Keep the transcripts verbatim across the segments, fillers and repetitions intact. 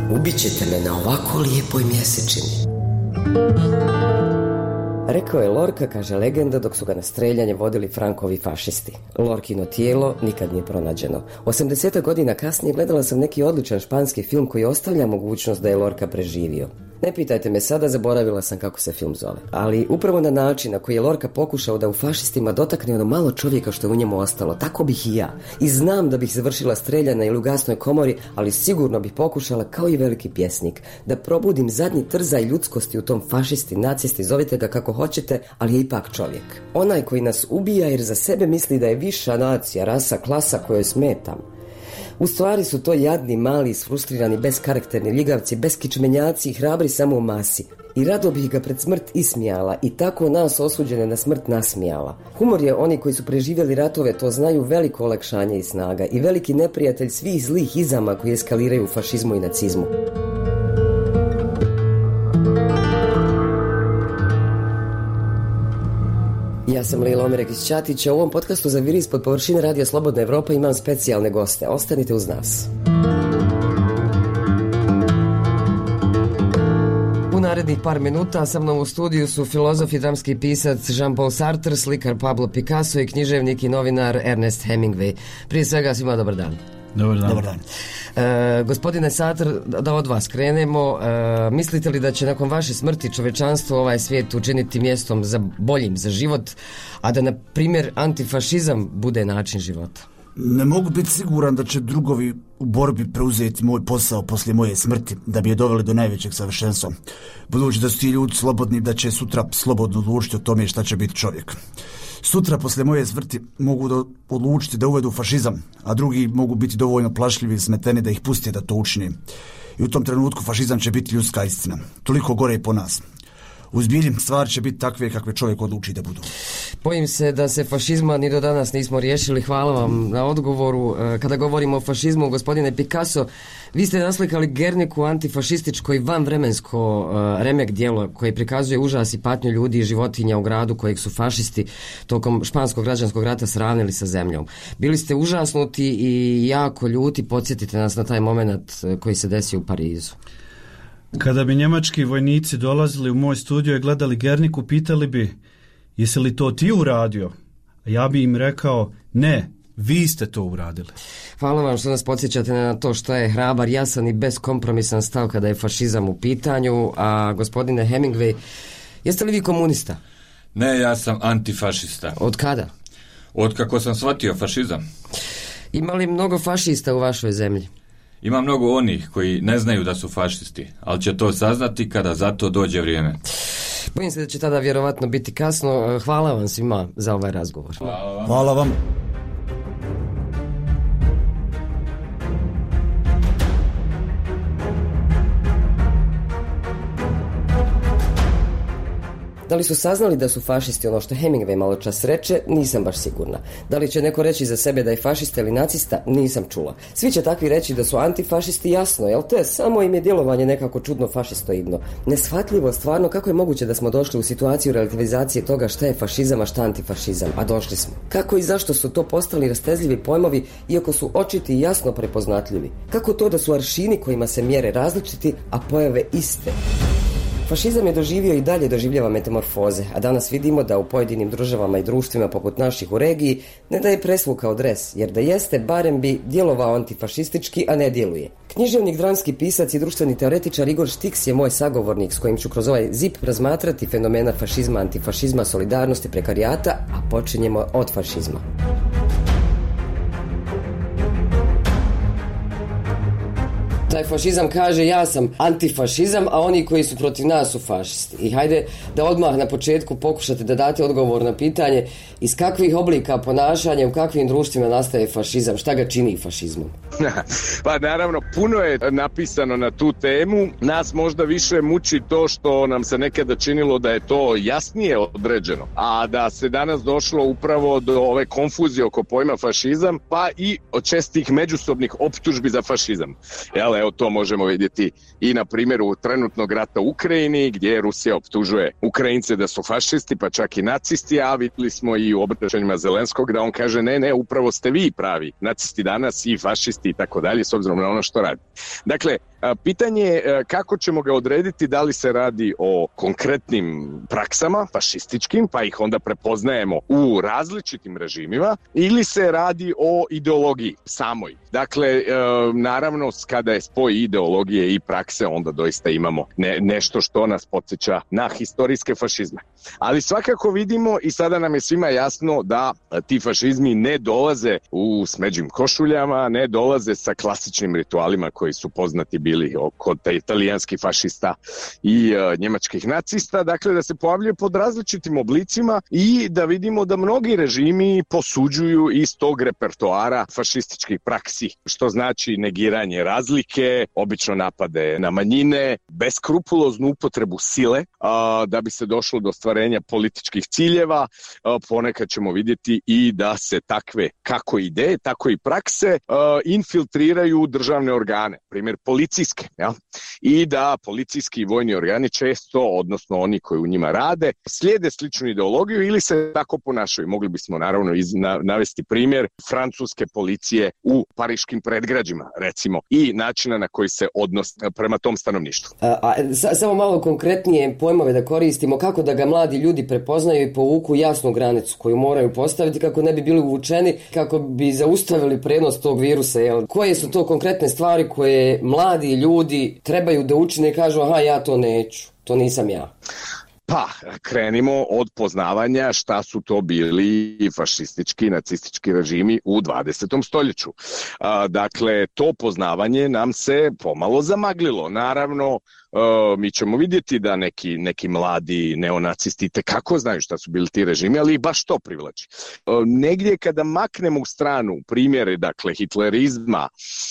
Ubićete me na ovako lijepoj mjesečini. Rekao je Lorca, kaže legenda, dok su ga na streljanje vodili Frankovi fašisti. Lorkino tijelo nikad nije pronađeno. osamdeset godina kasnije gledala sam neki odličan španski film koji ostavlja mogućnost da je Lorca preživio. Ne pitajte me sada, zaboravila sam kako se film zove. Ali upravo na način na koji je Lorca pokušao da u fašistima dotakne ono malo čovjeka što je u njemu ostalo, tako bih i ja. I znam da bih završila streljana ili u gasnoj komori, ali sigurno bih pokušala, kao i veliki pjesnik, da probudim zadnji trzaj ljudskosti u tom fašisti, nacisti, zovite ga kako hoćete, ali je ipak čovjek. Onaj koji nas ubija jer za sebe misli da je viša nacija, rasa, klasa kojoj smetam. U stvari su to jadni, mali, isfrustrirani, beskarakterni ljigavci, beskičmenjaci i hrabri samo u masi. I rado bih ga pred smrt ismijala i tako nas osuđene na smrt nasmijala. Humor je, oni koji su preživjeli ratove to znaju, veliko olakšanje i snaga i veliki neprijatelj svih zlih izama koji eskaliraju u fašizmu i nacizmu. Ja sam Lila Omirek iz Ćatića. U ovom podcastu za Viri ispod površine Radija Slobodna Evropa imam specijalne goste. Ostanite uz nas. U narednih par minuta sa mnom u studiju su filozof i dramski pisac Jean-Paul Sartre, slikar Pablo Picasso i književnik i novinar Ernest Hemingway. Prije svega svima dobar dan. Dobar dan. Dobar dan. E, gospodine Sartre, da od vas krenemo. E, mislite li da će nakon vaše smrti čovečanstvo ovaj svijet učiniti mjestom za boljim za život, a da na primjer antifašizam bude način života? Ne mogu biti siguran da će drugovi u borbi preuzeti moj posao poslije moje smrti, da bi je doveli do najvećeg savršenstva. Budući da su ti ljudi slobodni, da će sutra slobodno odlučiti o tome šta će biti čovjek. Sutra poslije moje smrti mogu da odlučiti da uvedu fašizam, a drugi mogu biti dovoljno plašljivi i smeteni da ih puste da to učine. I u tom trenutku fašizam će biti ljudska istina. Toliko gore i po nas. U zbilji stvari će biti takve kakve čovjek odluči da budu. Bojim se da se fašizma ni do danas nismo riješili. Hvala vam na odgovoru. Kada govorimo o fašizmu, gospodine Picasso, vi ste naslikali Gerniku, antifašističko i vanvremensko uh, remek djelo koje prikazuje užas i patnju ljudi i životinja u gradu kojeg su fašisti tokom španskog građanskog rata sravnili sa zemljom. Bili ste užasnuti i jako ljuti. Podsjetite nas na taj moment koji se desio u Parizu. Kada bi njemački vojnici dolazili u moj studio i gledali Gerniku, pitali bi, jesi li to ti uradio? A ja bi im rekao, ne, vi ste to uradili. Hvala vam što nas podsjećate na to što je hrabar, jasan i beskompromisan stav kada je fašizam u pitanju. A gospodine Hemingway, jeste li vi komunista? Ne, ja sam antifašista. Od kada? Od kako sam shvatio fašizam. Ima li mnogo fašista u vašoj zemlji? Ima mnogo onih koji ne znaju da su fašisti, ali će to saznati kada za to dođe vrijeme. Bojim se da će tada vjerovatno biti kasno. Hvala vam svima za ovaj razgovor. Hvala vam. Hvala vam. Da li su saznali da su fašisti ono što Hemingway malo čas reče, nisam baš sigurna. Da li će neko reći za sebe da je fašista ili nacista, nisam čula. Svi će takvi reći da su antifašisti, jasno, jel to je samo im je djelovanje nekako čudno fašistoidno. Neshvatljivo stvarno kako je moguće da smo došli u situaciju relativizacije toga šta je fašizam, a šta antifašizam, a došli smo. Kako i zašto su to postali rastezljivi pojmovi, iako su očiti i jasno prepoznatljivi? Kako to da su aršini kojima se mjere različiti, a pojave iste? Fašizam je doživio i dalje doživljava metamorfoze, a danas vidimo da u pojedinim državama i društvima poput naših u regiji ne da je presvukao dres, jer da jeste, barem bi djelovao antifašistički, a ne djeluje. Književnik, dramski pisac i društveni teoretičar Igor Štiks je moj sagovornik s kojim ću kroz ovaj zip razmatrati fenomena fašizma, antifašizma, solidarnosti, prekarijata, a počinjemo od fašizma. Taj fašizam kaže ja sam antifašizam, a oni koji su protiv nas su fašisti. I hajde da odmah na početku pokušate da date odgovor na pitanje iz kakvih oblika ponašanja, u kakvim društvima nastaje fašizam, šta ga čini fašizmom? Pa naravno, puno je napisano na tu temu. Nas možda više muči to što nam se nekada činilo da je to jasnije određeno, a da se danas došlo upravo do ove konfuzije oko pojma fašizam, pa i od čestih međusobnih optužbi za fašizam. Jel, evo to možemo vidjeti i na primjeru trenutnog rata u Ukrajini, gdje Rusija optužuje Ukrajince da su fašisti, pa čak i nacisti, a vidjeli smo i u obraćanjima Zelenskog da on kaže ne, ne, upravo ste vi pravi nacisti danas i fašisti i tako dalje, s obzirom na ono što radi. Dakle, Pitanje je kako ćemo ga odrediti, da li se radi o konkretnim praksama, fašističkim, pa ih onda prepoznajemo u različitim režimima, ili se radi o ideologiji samoj. Dakle, naravno, kada je spoj ideologije i prakse, onda doista imamo ne, nešto što nas podsjeća na historijske fašizme. Ali svakako vidimo i sada nam je svima jasno da ti fašizmi ne dolaze u smeđim košuljama, ne dolaze sa klasičnim ritualima koji su poznati bili kod italijanskih fašista i uh, njemačkih nacista, dakle da se pojavljuje pod različitim oblicima i da vidimo da mnogi režimi posuđuju iz tog repertoara fašističkih praksi, što znači negiranje razlike, obično napade na manjine, beskrupuloznu upotrebu sile uh, da bi se došlo do ostvarenja političkih ciljeva. Uh, ponekad ćemo vidjeti i da se takve kako ideje, tako i prakse uh, infiltriraju državne organe, primjer policijske, ja? I da policijski i vojni organi često, odnosno oni koji u njima rade, slijede sličnu ideologiju ili se tako ponašaju. Mogli bismo naravno iz, na, navesti primjer francuske policije u pariškim predgrađima, recimo, i načina na koji se odnos prema tom stanovništvu. A, a, sa, samo malo konkretnije pojmove da koristimo, kako da ga mladi ljudi prepoznaju i povuku jasnu granicu koju moraju postaviti kako ne bi bili uvučeni, kako bi zaustavili prenos tog virusa. Jel? Koje su to konkretne stvari koje mladi ljudi trebaju da učine i kažu aha, ja to neću, to nisam ja? Pa, krenimo od poznavanja šta su to bili fašistički i nacistički režimi u dvadesetom stoljeću. A, dakle, to poznavanje nam se pomalo zamaglilo. Naravno, Uh, mi ćemo vidjeti da neki, neki mladi neonacisti tekako znaju šta su bili ti režimi, ali i baš to privlači. Uh, negdje kada maknemo u stranu primjere, dakle, hitlerizma,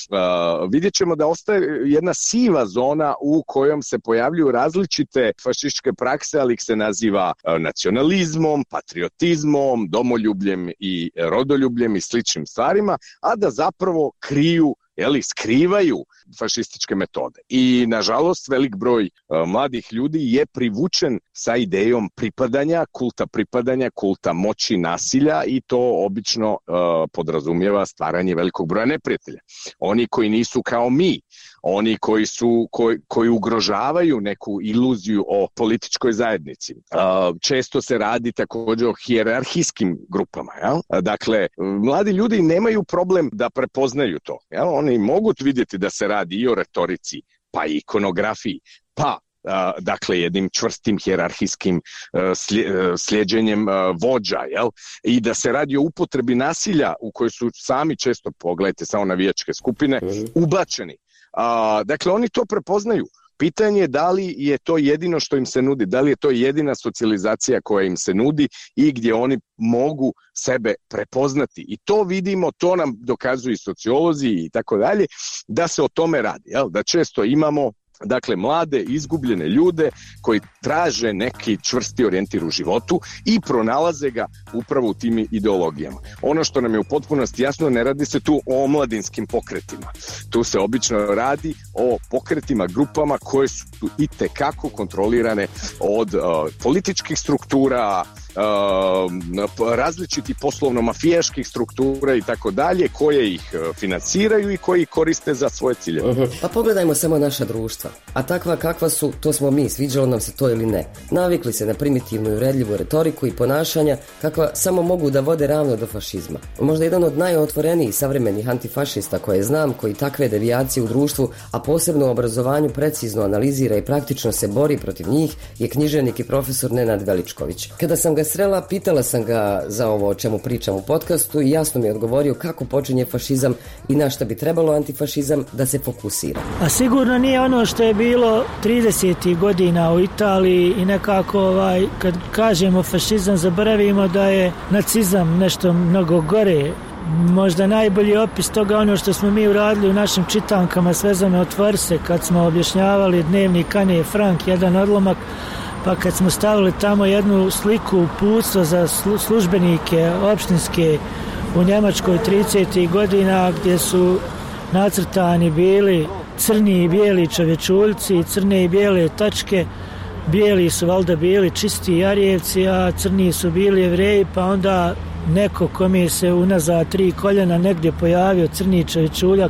uh, vidjet ćemo da ostaje jedna siva zona u kojom se pojavljuju različite fašističke prakse, ali ih se naziva uh, nacionalizmom, patriotizmom, domoljubljem i rodoljubljem i sličnim stvarima, a da zapravo kriju Jeli, skrivaju fašističke metode. I, nažalost, velik broj uh, mladih ljudi je privučen sa idejom pripadanja, kulta pripadanja, kulta moći, nasilja i to obično uh, podrazumijeva stvaranje velikog broja neprijatelja. Oni koji nisu kao mi, oni koji su koji, koji ugrožavaju neku iluziju o političkoj zajednici. Uh, često se radi također o hijerarhijskim grupama. Jel? Dakle, mladi ljudi nemaju problem da prepoznaju to. Jel? Oni mogu vidjeti da se radi i o retorici, pa i ikonografiji, pa Uh, dakle jednim čvrstim hijerarhijskim uh, slijeđenjem uh, vođa, jel? I da se radi o upotrebi nasilja u kojoj su sami često, pogledajte samo navijačke skupine, ubačeni. Uh, dakle, oni to prepoznaju. Pitanje je da li je to jedino što im se nudi, da li je to jedina socijalizacija koja im se nudi i gdje oni mogu sebe prepoznati. I to vidimo, to nam dokazuju i sociolozi i tako dalje, da se o tome radi, jel? Da često imamo dakle mlade, izgubljene ljude koji traže neki čvrsti orijentir u životu i pronalaze ga upravo u tim ideologijama. Ono što nam je u potpunosti jasno, ne radi se tu o omladinskim pokretima. Tu se obično radi o pokretima, grupama koje su itekako kontrolirane od uh, političkih struktura, uh, različitih poslovno-mafijaških struktura i tako dalje, koje ih financiraju i koji ih koriste za svoje cilje. Uh-huh. Pa pogledajmo samo naša društva. A takva kakva su, to smo mi, sviđalo nam se to ili ne. Navikli se na primitivnu i uredljivu retoriku i ponašanja kakva samo mogu da vode ravno do fašizma. Možda jedan od najotvorenijih savremenih antifašista koje znam, koji takve devijacije u društvu, a posebno u obrazovanju precizno analizira i praktično se bori protiv njih, je književnik i profesor Nenad Veličković. Kada sam ga srela, pitala sam ga za ovo o čemu pričam u podcastu i jasno mi je odgovorio kako počinje fašizam i na šta bi trebalo antifašizam da se fokusira. A sigurno nije ono što je bilo tridesetih godina u Italiji i nekako ovaj, kad kažemo fašizam zaboravimo da je nacizam nešto mnogo gore. Možda najbolji opis toga ono što smo mi uradili u našim čitankama Svezane otvori se kad smo objašnjavali dnevnik Ane Frank, jedan odlomak, pa kad smo stavili tamo jednu sliku uputstva za službenike opštinske u Njemačkoj tridesetih godina gdje su nacrtani bili crni i bijeli čovječuljci, crne i bijele tačke, bijeli su valjda bili čisti Jarijevci, a crni su bili Jevreji, pa onda neko kome se unazad tri koljena negdje pojavio crni čovječuljak,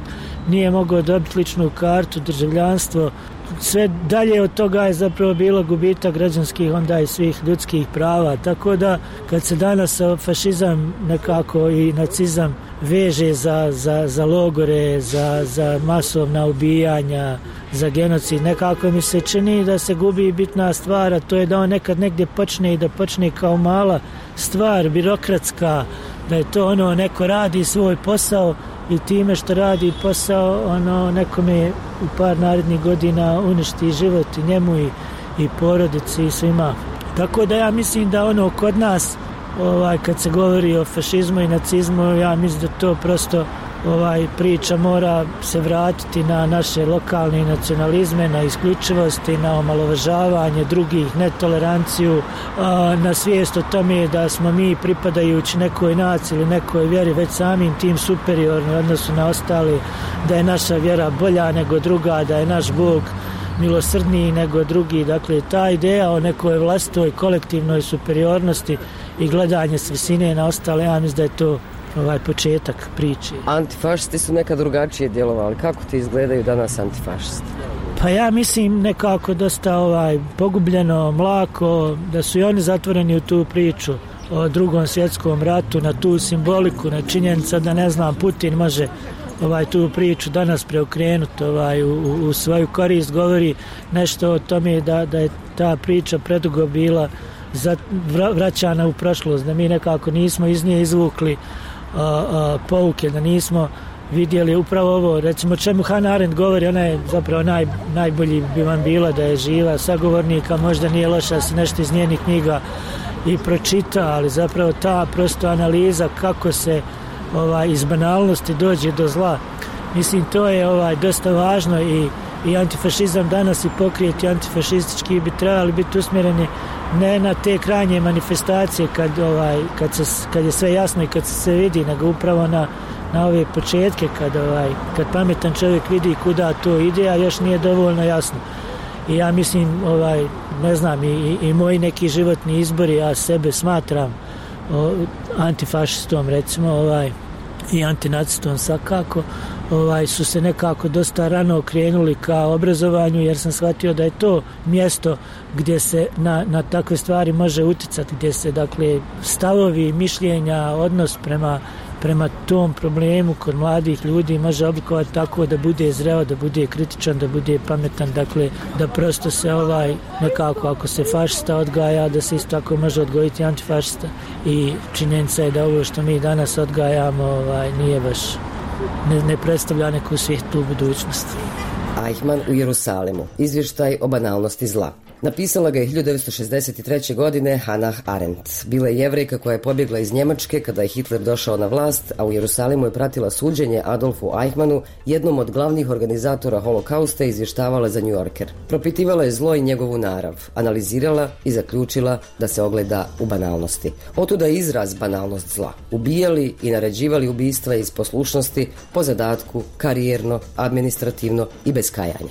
nije mogao dobiti ličnu kartu, državljanstvo. Sve dalje od toga je zapravo bilo gubitak građanskih onda i svih ljudskih prava. Tako da kad se danas fašizam nekako i nacizam veže za, za, za logore, za, za masovna ubijanja, za genocid, nekako mi se čini da se gubi bitna stvar, a to je da on nekad negdje počne i da počne kao mala stvar, birokratska, da je to ono, neko radi svoj posao i time što radi posao, ono, nekome u par narednih godina uništi život i njemu i, i porodici i svima. Tako da ja mislim da ono kod nas, ovaj, kad se govori o fašizmu i nacizmu, ja mislim da to prosto ovaj, priča mora se vratiti na naše lokalne nacionalizme, na isključivosti, na omalovažavanje drugih, netoleranciju, na svijest o tome da smo mi pripadajući nekoj naciji ili nekoj vjeri već samim tim superiorni u odnosu na ostali, da je naša vjera bolja nego druga, da je naš Bog milosrdniji nego drugi. Dakle, ta ideja o nekoj vlastitoj kolektivnoj superiornosti i gledanje s visine na ostale, ja mislim da je to ovaj početak priče. Antifašisti su nekad drugačije djelovali. Kako ti izgledaju danas antifašisti? Pa ja mislim nekako dosta ovaj pogubljeno, mlako, da su i oni zatvoreni u tu priču o Drugom svjetskom ratu, na tu simboliku, na činjenica da, ne znam, Putin može ovaj tu priču danas preokrenuti ovaj, u, u svoju korist, govori nešto o tome da, da je ta priča predugo bila za, vra, vraćana u prošlost, da mi nekako nismo iz nje izvukli a, a, pouke, da nismo vidjeli upravo ovo, recimo čemu Hannah Arendt govori, ona je zapravo naj, najbolji bi vam bila da je živa sagovornika, možda nije loša se nešto iz njenih knjiga i pročita, ali zapravo ta prosto analiza kako se ovaj, iz banalnosti dođe do zla, mislim to je ovaj, dosta važno i, i antifašizam danas i pokrijeti antifašistički bi trebali biti usmjereni ne na te krajnje manifestacije kad, ovaj, kad, se, kad je sve jasno i kad se sve vidi, nego upravo na, na ove početke kad, ovaj, kad pametan čovjek vidi kuda to ide, a još nije dovoljno jasno. I ja mislim, ovaj, ne znam, i, i moji neki životni izbori, ja sebe smatram o, antifašistom recimo, ovaj, i antinacistom svakako, ovaj, su se nekako dosta rano okrenuli ka obrazovanju, jer sam shvatio da je to mjesto gdje se na, na takve stvari može uticati, gdje se dakle stavovi, mišljenja, odnos prema, prema tom problemu kod mladih ljudi može oblikovati tako da bude zreo, da bude kritičan, da bude pametan, dakle da prosto se ovaj nekako ako se fašista odgaja, da se isto tako može odgojiti antifašista i činjenica je da ovo što mi danas odgajamo ovaj, nije baš Ne, ne predstavlja neku svijetlu budućnost. Eichmann u Jerusalimu. Izvještaj o banalnosti zla. Napisala ga je hiljadu devetsto šezdeset treće. godine Hannah Arendt. Bila je Jevrejka koja je pobjegla iz Njemačke kada je Hitler došao na vlast, a u Jerusalimu je pratila suđenje Adolfu Eichmannu, jednom od glavnih organizatora holokausta, i izvještavala za New Yorker. Propitivala je zlo i njegovu narav, analizirala i zaključila da se ogleda u banalnosti. Otuda je izraz banalnost zla. Ubijali i naređivali ubistva iz poslušnosti, po zadatku, karijerno, administrativno i bez kajanja.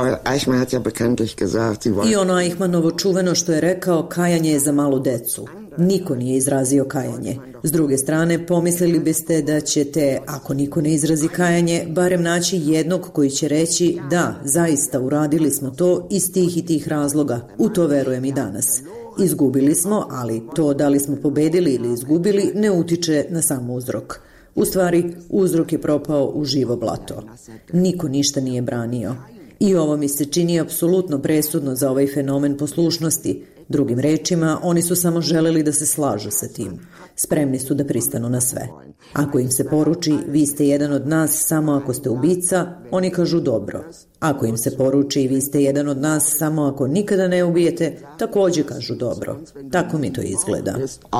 I ono Eichmannovo čuveno što je rekao, kajanje je za malu decu. Niko nije izrazio kajanje. S druge strane, pomislili biste da ćete, ako niko ne izrazi kajanje, barem naći jednog koji će reći da, zaista uradili smo to iz tih i tih razloga. U to verujem i danas. Izgubili smo, ali to da li smo pobedili ili izgubili ne utiče na sam uzrok. U stvari, uzrok je propao u živo blato. Niko ništa nije branio. I ovo mi se čini apsolutno presudno za ovaj fenomen poslušnosti. Drugim rečima, oni su samo želeli da se slažu sa tim. Spremni su da pristanu na sve. Ako im se poruči, vi ste jedan od nas samo ako ste ubica, oni kažu dobro. Ako im se poruči, vi ste jedan od nas samo ako nikada ne ubijete, također kažu dobro. Tako mi to izgleda.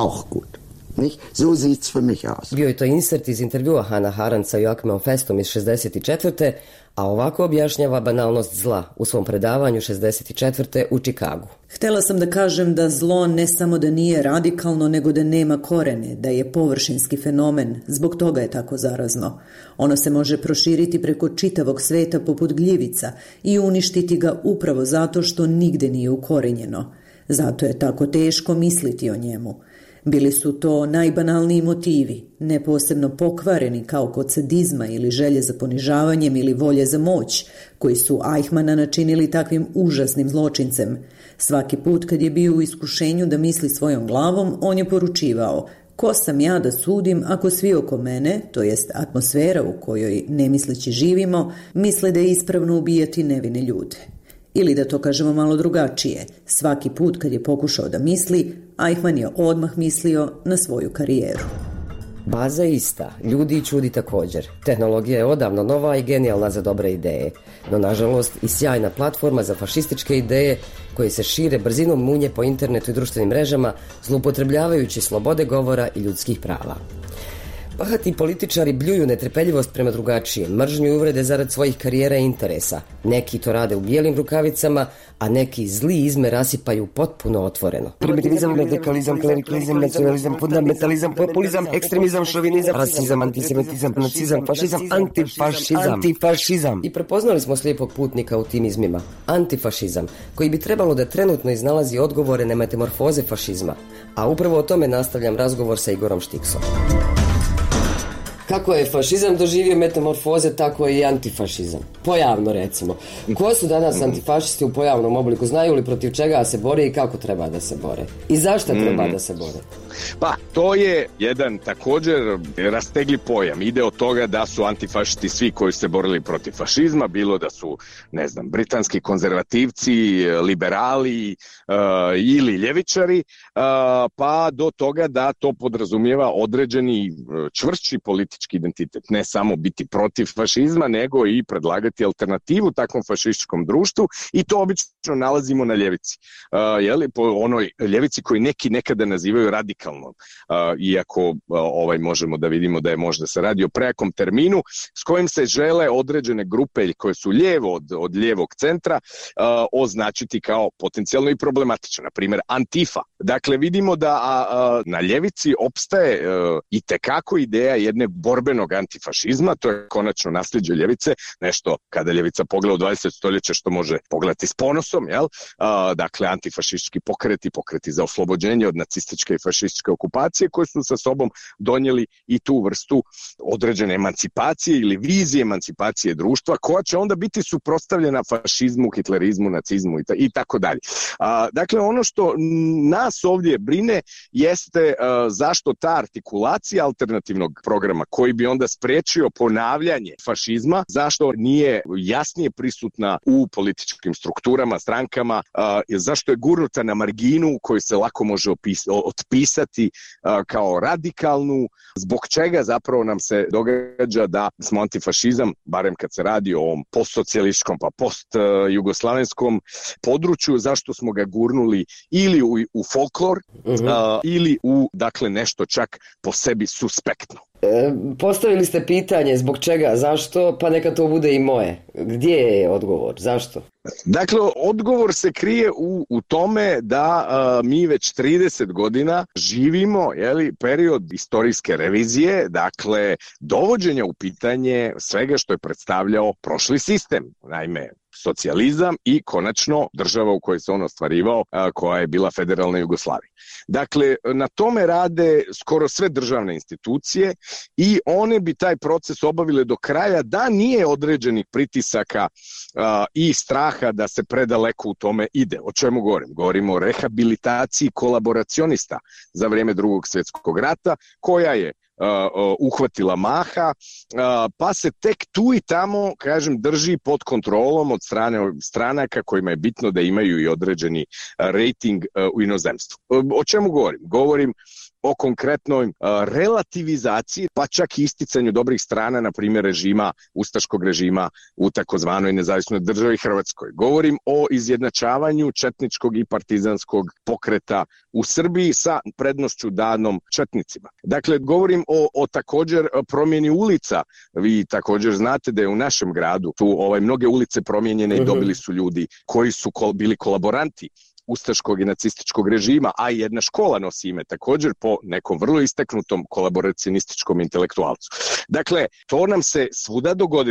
Bio je to insert iz intervjua Hannah Arendt sa Joachimom Festom iz šezdeset četvrte. A ovako objašnjava banalnost zla u svom predavanju šezdeset četvrte u Čikagu. Htjela sam da kažem da zlo ne samo da nije radikalno, nego da nema korene, da je površinski fenomen, zbog toga je tako zarazno. Ono se može proširiti preko čitavog sveta poput gljivica i uništiti ga upravo zato što nigde nije ukorenjeno. Zato je tako teško misliti o njemu. Bili su to najbanalniji motivi, ne posebno pokvareni kao kod sadizma ili želje za ponižavanjem ili volje za moć, koji su Eichmanna načinili takvim užasnim zločincem. Svaki put kad je bio u iskušenju da misli svojom glavom, on je poručivao: ko sam ja da sudim ako svi oko mene, to jest atmosfera u kojoj nemisleći živimo, misle da je ispravno ubijati nevine ljude. Ili da to kažemo malo drugačije, svaki put kad je pokušao da misli, Eichmann je odmah mislio na svoju karijeru. Baza je ista, ljudi i čudi također. Tehnologija je odavno nova i genijalna za dobre ideje, no nažalost i sjajna platforma za fašističke ideje koje se šire brzinom munje po internetu i društvenim mrežama, zloupotrebljavajući slobode govora i ljudskih prava. Bahati političari bljuju netrpeljivost prema drugačijem, mržnju i uvrede zarad svojih karijera i interesa. Neki to rade u bijelim rukavicama, a neki zli izme rasipaju potpuno otvoreno. Primitivizam, radikalizam, klerikalizam, nacionalizam, fundamentalizam, populizam, ekstremizam, šovinizam, rasizam, antisemitizam, nacizam, fašizam, antifašizam, antifašizam. I prepoznali smo slijepog putnika u tim izmima. Antifašizam, koji bi trebalo da trenutno iznalazi odgovore na metamorfoze fašizma. A upravo o tome nastavljam razgovor sa Igorom Štiksom. Kako je fašizam doživio metamorfoze, tako je i antifašizam. Pojavno recimo. Ko su danas antifašisti u pojavnom obliku? Znaju li protiv čega se bore i kako treba da se bore? I zašto treba da se bore? Pa, to je jedan također rastegli pojam. Ide od toga da su antifašisti svi koji se borili protiv fašizma, bilo da su, ne znam, britanski konzervativci, liberali uh, ili ljevičari, uh, pa do toga da to podrazumijeva određeni uh, čvršći politički identitet. Ne samo biti protiv fašizma, nego i predlagati alternativu takvom fašističkom društvu, i to obično nalazimo na ljevici. Uh, jeli, po onoj ljevici koji neki nekada nazivaju radikalnom. Uh, iako uh, ovaj možemo da vidimo da je možda se radi o prejakom terminu s kojim se žele određene grupe koje su lijevo od, od lijevog centra uh, označiti kao potencijalno i problematično. Na primjer, Antifa. Dakle, vidimo da a, a, na ljevici opstaje uh, i tekako ideja jedne borbenog antifašizma. To je konačno nasljeđe ljevice, nešto kada ljevica pogleda u dvadesetom stoljeće što može pogledati s ponosom, jel? Uh, dakle, antifašistički pokreti, pokreti za oslobođenje od nacističke i fašističke okupacije, koje su sa sobom donijeli i tu vrstu određene emancipacije ili vizije emancipacije društva, koja će onda biti suprotstavljena fašizmu, hitlerizmu, nacizmu i tako dalje. Dakle, ono što nas ovdje brine jeste a, zašto ta artikulacija alternativnog programa, koji bi onda spriječio ponavljanje fašizma, zašto nije jasnije prisutna u političkim strukturama, strankama, a, zašto je gurnuta na marginu koju se lako može opis, otpisati a, kao radikalnu, zbog čega zapravo nam se događa da smo antifašizam, barem kad se radi o ovom postsocijalističkom pa post-jugoslavenskom području, zašto smo ga gurnuli ili u, u folklor uh-huh. a, ili u, dakle, nešto čak po sebi suspektno. E, postavili ste pitanje zbog čega, zašto, pa neka to bude i moje. Gdje je odgovor, zašto? Dakle, odgovor se krije u, u tome da a, mi već trideset godina živimo, jeli, period istorijske revizije, dakle, dovođenja u pitanje svega što je predstavljao prošli sistem. Naime, socijalizam i konačno država u kojoj se on ostvarivao, a, koja je bila federalna Jugoslavija. Dakle, na tome rade skoro sve državne institucije i one bi taj proces obavile do kraja da nije određenih pritisaka a, i straha da se predaleko u tome ide. O čemu govorim? Govorimo o rehabilitaciji kolaboracionista za vrijeme Drugog svjetskog rata, koja je Uh, uh, uhvatila maha, uh, pa se tek tu i tamo, kažem, drži pod kontrolom od strane stranaka kojima je bitno da imaju i određeni uh, rating uh, u inozemstvu. Uh, o čemu govorim? Govorim o konkretnoj uh, relativizaciji, pa čak i isticanju dobrih strana, na primjer režima, ustaškog režima u takozvanoj nezavisnoj državi Hrvatskoj. Govorim o izjednačavanju četničkog i partizanskog pokreta u Srbiji sa prednošću danom četnicima. Dakle, govorim o, o također promjeni ulica. Vi također znate da je u našem gradu tu ovaj, mnoge ulice promijenjene i dobili su ljudi koji su kol, bili kolaboranti ustaškog i nacističkog režima, a i jedna škola nosi ime također po nekom vrlo istaknutom kolaboracionističkom intelektualcu. Dakle, to nam se svuda dogodilo.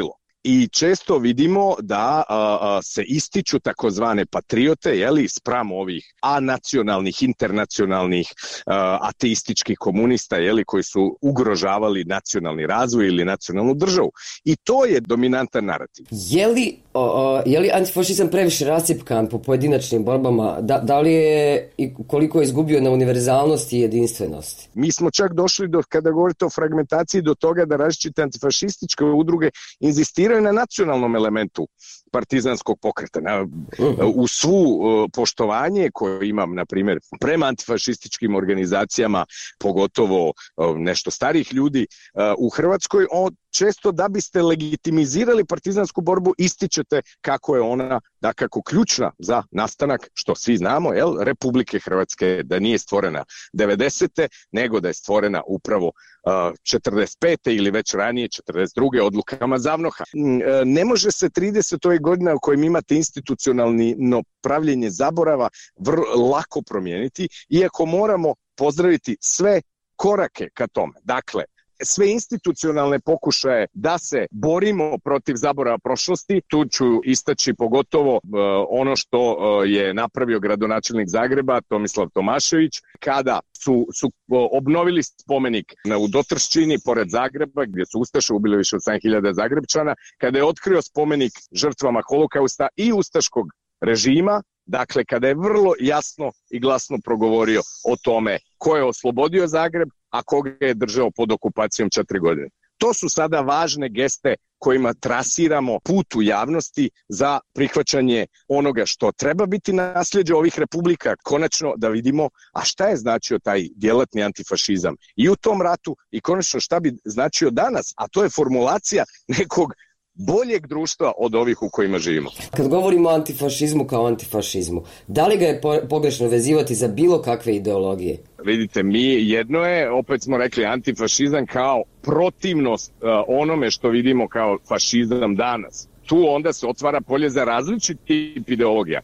i često vidimo da a, a, se ističu takozvane patriote, jeli, spram ovih anacionalnih, internacionalnih, a, ateističkih komunista, jeli, koji su ugrožavali nacionalni razvoj ili nacionalnu državu. I to je dominantan narativ. Je li, o, o, je li antifašizam previše rascjepkan po pojedinačnim borbama? Da, da li je i koliko je izgubio na univerzalnosti i jedinstvenosti? Mi smo čak došli do, kada govorite o fragmentaciji, do toga da različite antifašističke udruge inzistiraju na nacionalnom elementu partizanskog pokreta. Na, u svu poštovanje koje imam, na primjer, prema antifašističkim organizacijama, pogotovo nešto starih ljudi u Hrvatskoj, on često da biste legitimizirali partizansku borbu ističete kako je ona dakako ključna za nastanak, što svi znamo, jel, Republike Hrvatske, da nije stvorena devedesete nego da je stvorena upravo uh, četrdeset pete ili već ranije četrdeset druge odlukama Zavnoha. Ne može se trideset godina u kojim imate institucionalno pravljenje zaborava vrlo lako promijeniti, iako moramo pozdraviti sve korake ka tome. Dakle, sve institucionalne pokušaje da se borimo protiv zaborava prošlosti, tu ću istaći pogotovo uh, ono što uh, je napravio gradonačelnik Zagreba, Tomislav Tomašević, kada su, su uh, obnovili spomenik na, u Dotrščini, pored Zagreba, gdje su ustaše ubili više od sedam hiljada Zagrebčana, kada je otkrio spomenik žrtvama Holokausta i ustaškog režima, dakle kada je vrlo jasno i glasno progovorio o tome ko je oslobodio Zagreb, a koga je držao pod okupacijom četiri godine. To su sada važne geste kojima trasiramo put u javnosti za prihvaćanje onoga što treba biti nasljeđe ovih republika, konačno da vidimo, a šta je značio taj djelatni antifašizam i u tom ratu i konačno šta bi značio danas, a to je formulacija nekog boljeg društva od ovih u kojima živimo. Kad govorimo o antifašizmu kao antifašizmu, da li ga je pogrešno vezivati za bilo kakve ideologije? Vidite, mi jedno je, opet smo rekli, antifašizam kao protivnost uh, onome što vidimo kao fašizam danas. Tu onda se otvara polje za različit tip ideologija.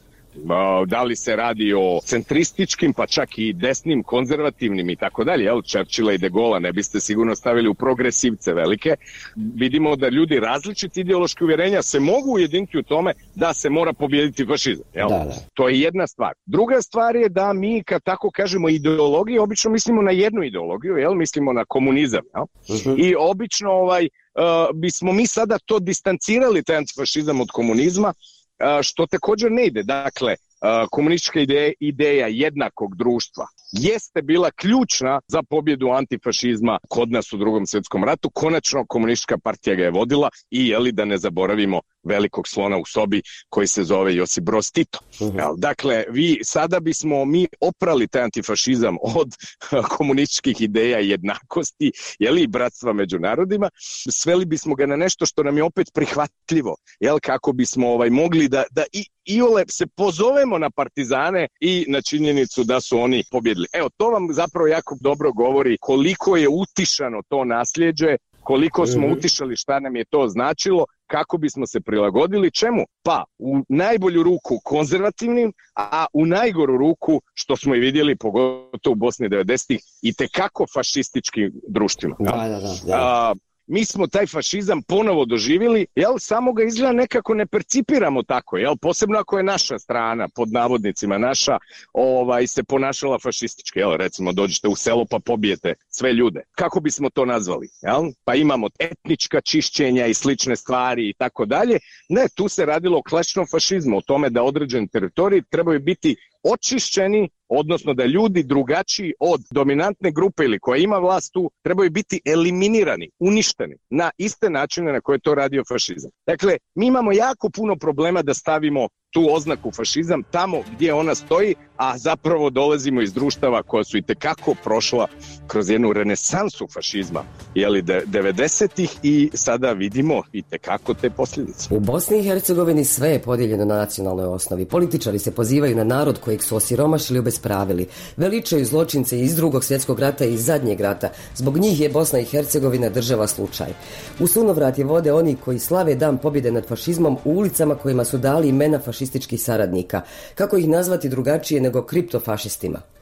Da li se radi o centrističkim, pa čak i desnim, konzervativnim i tako dalje, jel, Churchilla i De Gaulla ne biste sigurno stavili u progresivce velike. Vidimo da ljudi različiti ideološki uvjerenja se mogu ujediniti u tome da se mora pobijediti fašizam, jel? Da, da. To je jedna stvar. Druga stvar je da mi, kad tako kažemo ideologije, obično mislimo na jednu ideologiju, jel, mislimo na komunizam, jel? Uh-huh. I obično ovaj, uh, bismo mi sada to distancirali, taj antifašizam od komunizma, što također ne ide. Dakle, komunistička ideja, ideja jednakog društva jeste bila ključna za pobjedu antifašizma kod nas u Drugom svjetskom ratu. Konačno komunistička partija ga je vodila i, jeli, da ne zaboravimo velikog slona u sobi koji se zove Josip Broz Tito. Uh-huh. Dakle, vi, sada bismo mi oprali taj antifašizam od komunističkih ideja jednakosti, jeli, i bratstva među narodima, sveli bismo ga na nešto što nam je opet prihvatljivo, jel, kako bismo ovaj, mogli da, da i iole se pozovemo na partizane i na činjenicu da su oni pobjedili. Evo, to vam zapravo jako dobro govori koliko je utišano to nasljeđe, koliko smo mm-hmm. utišali šta nam je to značilo, kako bismo se prilagodili čemu? Pa u najbolju ruku konzervativnim, a u najgoru ruku, što smo i vidjeli pogotovo u Bosni devedesetih, i tekako fašističkim društvima. Da, da, da, da. A, mi smo taj fašizam ponovo doživjeli, jel, samo ga izgleda nekako ne percipiramo tako, jel, posebno ako je naša strana, pod navodnicima naša, ovaj, se ponašala fašistički, jel, recimo dođete u selo pa pobijete sve ljude. Kako bismo to nazvali, jel? Pa imamo etnička čišćenja i slične stvari i tako dalje. Ne, tu se radilo o klasičnom fašizmu, o tome da određeni teritoriji trebaju biti očišćeni, odnosno da ljudi drugačiji od dominantne grupe ili koja ima vlast tu trebaju biti eliminirani, uništeni na iste načine na koje to radio fašizam. Dakle, mi imamo jako puno problema da stavimo tu oznaku fašizam tamo gdje ona stoji, a zapravo dolazimo iz društava koja su itekako prošla kroz jednu renesansu fašizma, jeli, devedesetih, i sada vidimo itekako te posljedice. U Bosni i Hercegovini sve je podijeljeno na nacionalnoj osnovi. Političari se pozivaju na narod kojeg su osiromašili i obespravili. Veličaju zločince iz Drugog svjetskog rata i iz zadnjeg rata. Zbog njih je Bosna i Hercegovina država slučaj. U sunovrat je vode oni koji slave dan pobjede nad fašizmom u ulicama kojima su dali imena fašističkih saradnika. Kako ih nazvati drugačije nego kriptofašistima?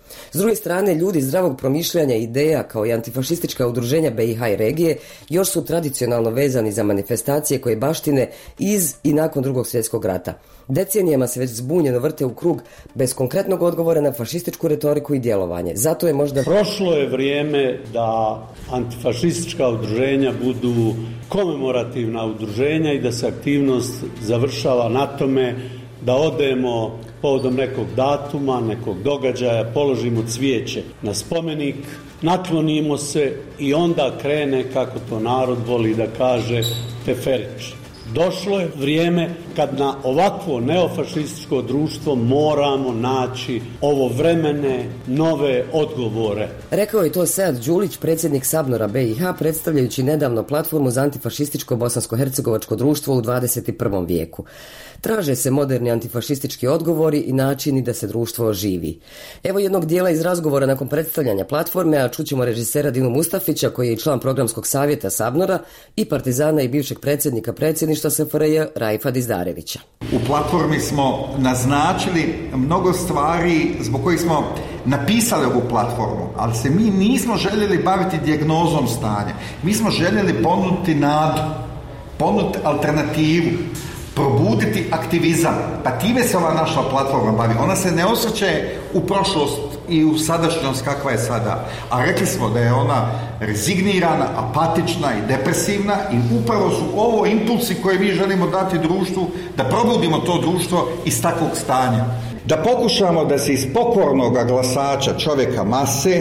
S druge strane, ljudi zdravog promišljanja i ideja kao i antifašistička udruženja B i H i regije još su tradicionalno vezani za manifestacije koje baštine iz i nakon drugog svjetskog rata. Decenijama se već zbunjeno vrte u krug bez konkretnog odgovora na fašističku retoriku i djelovanje. Zato je možda... Prošlo je vrijeme da antifašistička udruženja budu komemorativna udruženja i da se aktivnost završava na tome da odemo povodom nekog datuma, nekog događaja, položimo cvijeće na spomenik, naklonimo se i onda krene, kako to narod voli da kaže, teferić. Došlo je vrijeme kad na ovakvo neofašističko društvo moramo naći ovovremene nove odgovore. Rekao je to Sead Đulić, predsjednik Sabnora B i H, predstavljajući nedavno platformu za antifašističko bosansko-hercegovačko društvo u dvadeset prvom vijeku. Traže se moderni antifašistički odgovori i načini da se društvo oživi. Evo jednog dijela iz razgovora nakon predstavljanja platforme, a čućemo režisera Dinu Mustafića, koji je član programskog savjeta Sabnora, i partizana i bivšeg predsjednika predsjedništva S F R J Raifa Dizdarevića. U platformi smo naznačili mnogo stvari zbog kojih smo napisali ovu platformu, ali se mi nismo željeli baviti dijagnozom stanja. Mi smo željeli ponuditi nadu, ponuditi alternativu, probuditi aktivizam. Pa time se ova naša platforma bavi. Ona se ne osvrće u prošlost i u sadašnjost kakva je sada. A rekli smo da je ona rezignirana, apatična i depresivna i upravo su ovo impulsi koje mi želimo dati društvu, da probudimo to društvo iz takvog stanja. Da pokušamo da se iz pokornog glasača čovjeka mase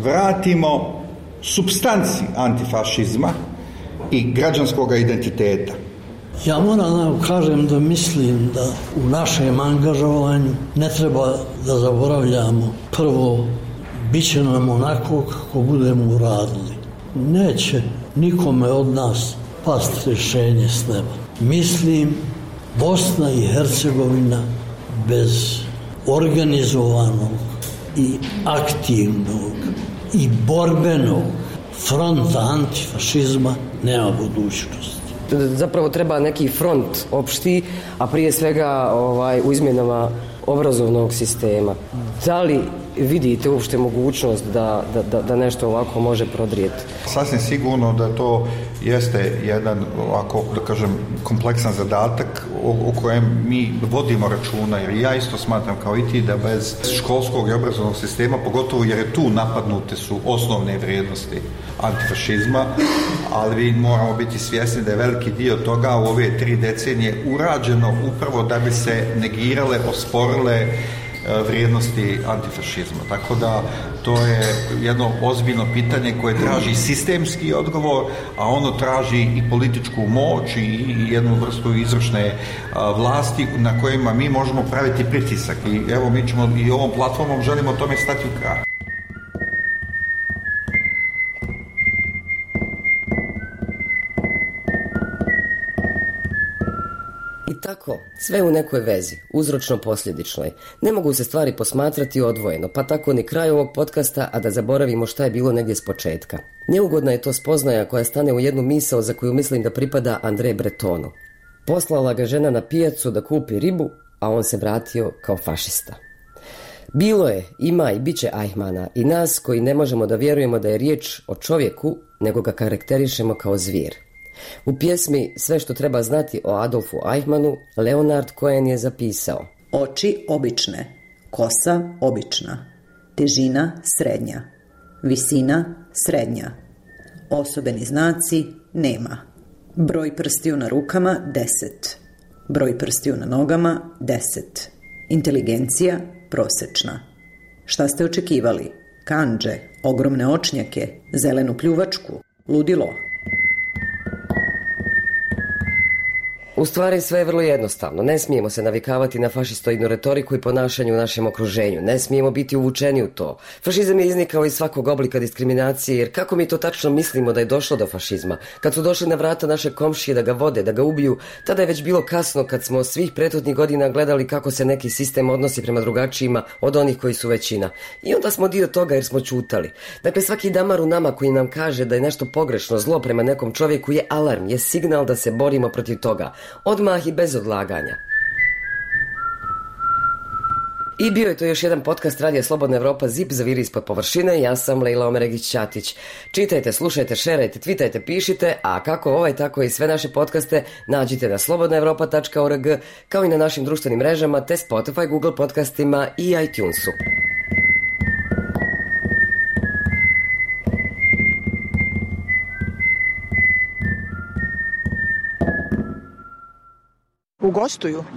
vratimo supstanci antifašizma i građanskog identiteta. Ja moram da kažem da mislim da u našem angažovanju ne treba da zaboravljamo prvo, bit će nam onako kako budemo uradili. Neće nikome od nas pasti rješenje s neba. Mislim, Bosna i Hercegovina bez organizovanog i aktivnog i borbenog fronta antifašizma nema budućnosti. Zapravo treba neki front opšti, a prije svega ovaj, u izmjenama obrazovnog sistema. Da li vidite uopšte mogućnost da, da, da nešto ovako može prodrijeti? Sasvim sigurno da to jeste jedan, ovako da kažem, kompleksan zadatak o, o kojem mi vodimo računa, jer ja isto smatram kao i ti da bez školskog i obrazovnog sistema, pogotovo jer je tu napadnute su osnovne vrijednosti antifašizma, ali mi moramo biti svjesni da je veliki dio toga u ove tri decenije urađeno upravo da bi se negirale, osporile vrijednosti antifašizma. Tako da to je jedno ozbiljno pitanje koje traži sistemski odgovor, a ono traži i političku moć i jednu vrstu izvršne vlasti na kojima mi možemo praviti pritisak. I evo mi ćemo i ovom platformom želimo tome stati u kraj. Tako, sve u nekoj vezi, uzročno-posljedičnoj. Ne mogu se stvari posmatrati odvojeno, pa tako ni kraj ovog podcasta, a da zaboravimo šta je bilo negdje s početka. Neugodna je to spoznaja koja stane u jednu misao za koju mislim da pripada André Bretonu. Poslala ga žena na pijacu da kupi ribu, a on se vratio kao fašista. Bilo je, ima i bit će Eichmanna i nas koji ne možemo da vjerujemo da je riječ o čovjeku, nego ga karakterišemo kao zvir. U pjesmi Sve što treba znati o Adolfu Eichmannu, Leonard Cohen je zapisao: oči obične, kosa obična, težina srednja, visina srednja, osobeni znaci nema, broj prstiju na rukama deset, broj prstiju na nogama deset, inteligencija prosječna. Šta ste očekivali? Kandže, ogromne očnjake, zelenu pljuvačku, ludilo? U stvari sve je vrlo jednostavno. Ne smijemo se navikavati na fašistoidnu retoriku i ponašanje u našem okruženju. Ne smijemo biti uvučeni u to. Fašizam je iznikao iz svakog oblika diskriminacije, jer kako mi to tačno mislimo da je došlo do fašizma? Kad su došli na vrata naše komšije da ga vode, da ga ubiju, tada je već bilo kasno kad smo svih prethodnih godina gledali kako se neki sistem odnosi prema drugačijima od onih koji su većina. I onda smo dio toga jer smo čutali. Dakle, svaki damar u nama koji nam kaže da je nešto pogrešno, zlo prema nekom čovjeku je alarm, je signal da se borimo protiv toga. Odmah i bez odlaganja. I bio je to još jedan podcast Radija Slobodna Evropa, Zip zaviri ispod površine. Ja sam Lejla Omeregić-Ćatić. Čitajte, slušajte, šerajte, twitajte, pišite, a kako ovaj, tako i sve naše podcaste nađite na slobodna evropa tačka org, kao i na našim društvenim mrežama, te Spotify, Google podcastima i iTunesu. Ugostuju